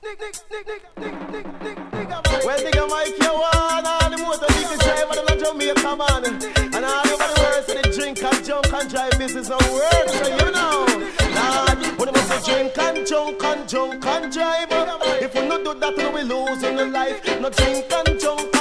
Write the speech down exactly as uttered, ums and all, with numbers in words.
Well, nigga, Mike, you want all the motor vehicle driver in Jamaica, man. And all over the world, so they drink and junk and drive business and work, so you know. Lord, when they must drink and junk and junk and drive. If we not do that, then we lose in the life. No drink and junk